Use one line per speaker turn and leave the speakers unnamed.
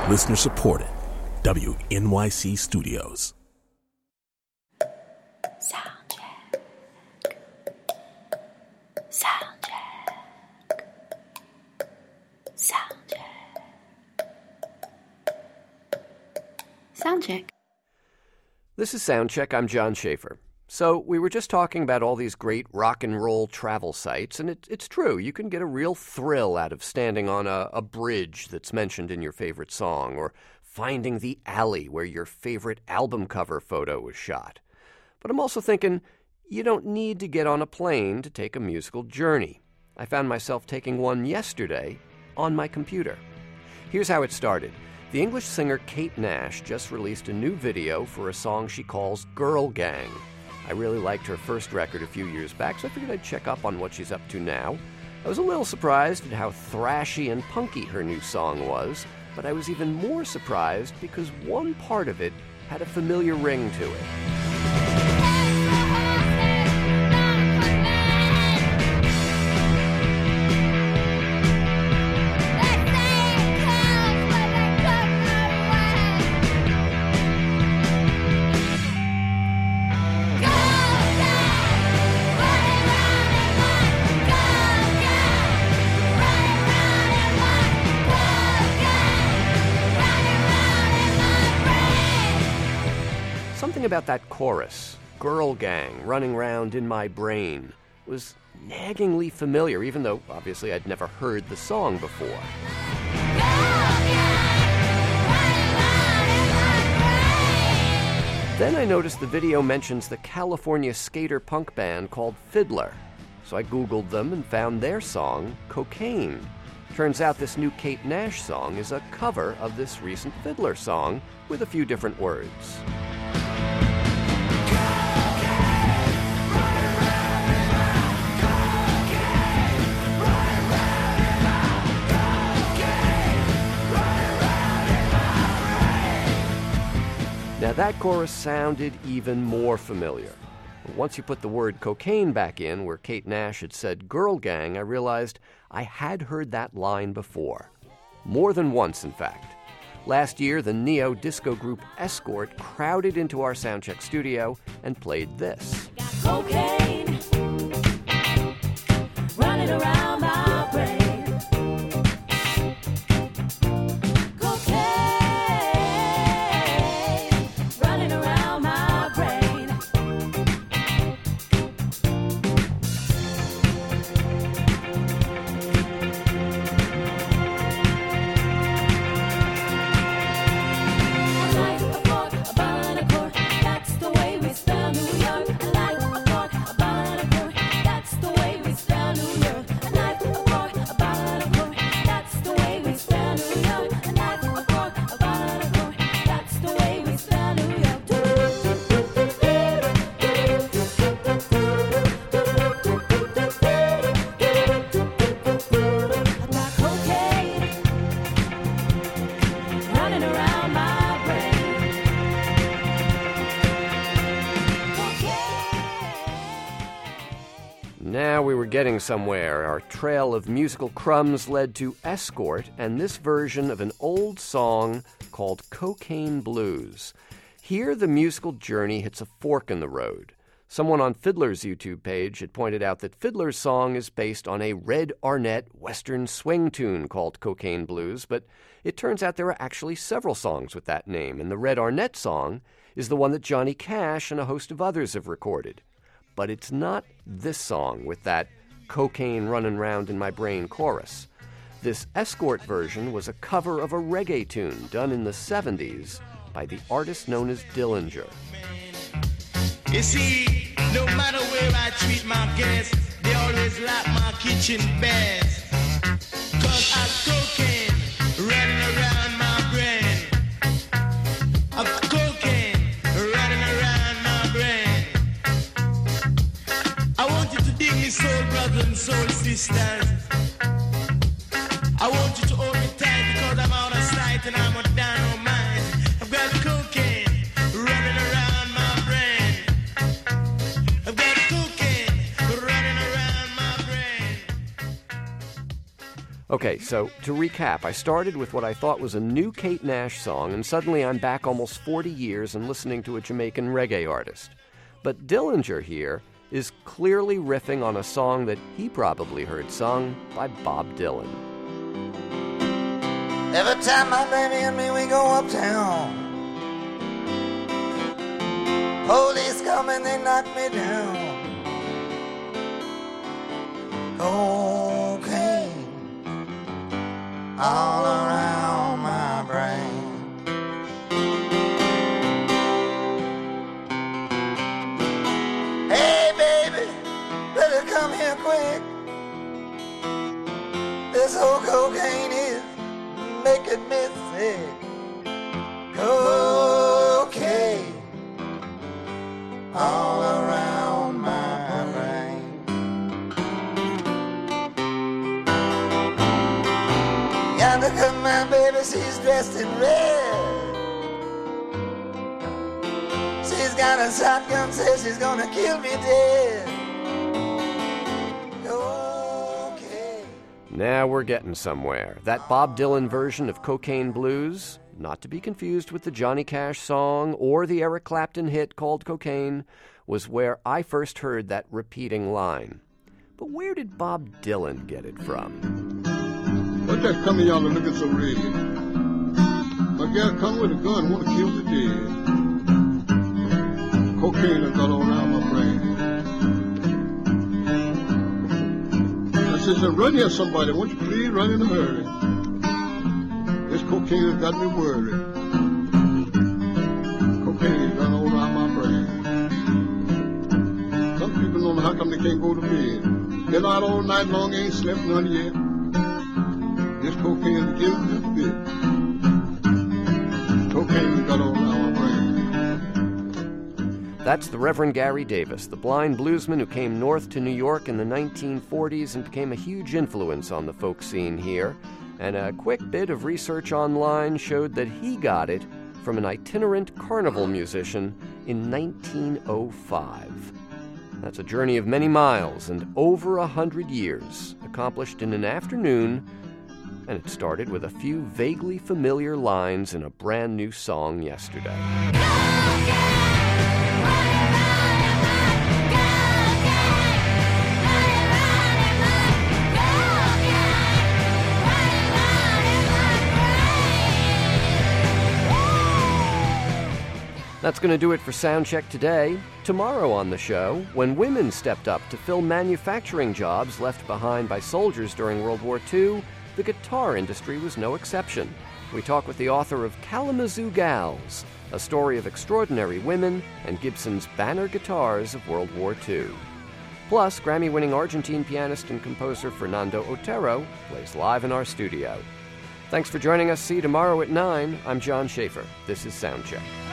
Listener supported. WNYC Studios.
Soundcheck.
This is Soundcheck. I'm John Schaefer. So we were just talking about all these great rock and roll travel sites, and it's true. You can get a real thrill out of standing on a bridge that's mentioned in your favorite song, or finding the alley where your favorite album cover photo was shot. But I'm also thinking, you don't need to get on a plane to take a musical journey. I found myself taking one yesterday on my computer. Here's how it started. The English singer Kate Nash just released a new video for a song she calls Girl Gang. I really liked her first record a few years back, so I figured I'd check up on what she's up to now. I was a little surprised at how thrashy and punky her new song was, but I was even more surprised because one part of it had a familiar ring to it. Something about that chorus, Girl Gang, running round in my brain, was naggingly familiar, even though obviously I'd never heard the song before. Then I noticed the video mentions the California skater punk band called Fiddler. So I Googled them and found their song, Cocaine. Turns out this new Kate Nash song is a cover of this recent Fiddler song with a few different words. Now that chorus sounded even more familiar. Once you put the word cocaine back in where Kate Nash had said Girl Gang, I realized I had heard that line before. More than once, in fact. Last year, the neo-disco group Escort crowded into our Soundcheck studio and played this.
Cocaine running around my brain.
Now we were getting somewhere. Our trail of musical crumbs led to Escort and this version of an old song called Cocaine Blues. Here the musical journey hits a fork in the road. Someone on Fiddler's YouTube page had pointed out that Fiddler's song is based on a Red Arnett Western swing tune called Cocaine Blues, but it turns out there are actually several songs with that name, and the Red Arnett song is the one that Johnny Cash and a host of others have recorded. But it's not this song with that cocaine running round in my brain chorus. This Escort version was a cover of a reggae tune done in the 70s by the artist known as Dillinger.
You see, no matter where I treat my guests, they always like my kitchen best. 'Cause I've cocaine running around my brain. I've cocaine running around my brain. I want you to dig me, soul brothers and soul sisters. I want you to hold me tight because I'm out of sight and I'm a dynamite. I've got cocaine running around my brain. I've got cocaine running around my brain.
Okay, so to recap, I started with what I thought was a new Kate Nash song, and suddenly I'm back almost 40 years and listening to a Jamaican reggae artist. But Dillinger here is clearly riffing on a song that he probably heard sung by Bob Dylan.
Every time my baby and me, we go uptown. Police come and they knock me down. Cocaine all around my brain. Hey baby, better come here quick. This whole cocaine is making me sick. Cocaine all around my brain. Yonder come my baby, she's dressed in red. She's got a shotgun, says she's gonna kill me dead. Okay.
Now we're getting somewhere. That Bob Dylan version of Cocaine Blues, not to be confused with the Johnny Cash song or the Eric Clapton hit called Cocaine, was where I first heard that repeating line. But where did Bob Dylan get it from?
What's that coming y'all are looking so red? My gal come with a gun, want to kill the dead. Cocaine has got all around my brain. I says, run here somebody, won't you please run in a hurry? This cocaine has got me worried. Cocaine has got all around my brain. Some people don't know how come they can't go to bed. Been out all night long, ain't slept none yet. This cocaine gives me a bit. Cocaine has got all around my brain.
That's the Reverend Gary Davis, the blind bluesman who came north to New York in the 1940s and became a huge influence on the folk scene here. And a quick bit of research online showed that he got it from an itinerant carnival musician in 1905. That's a journey of many miles and over 100 years, accomplished in an afternoon, and it started with a few vaguely familiar lines in a brand new song yesterday. That's going to do it for Soundcheck today. Tomorrow on the show, when women stepped up to fill manufacturing jobs left behind by soldiers during World War II, the guitar industry was no exception. We talk with the author of Kalamazoo Gals, a story of extraordinary women and Gibson's banner guitars of World War II. Plus, Grammy-winning Argentine pianist and composer Fernando Otero plays live in our studio. Thanks for joining us. See you tomorrow at 9. I'm John Schaefer. This is Soundcheck.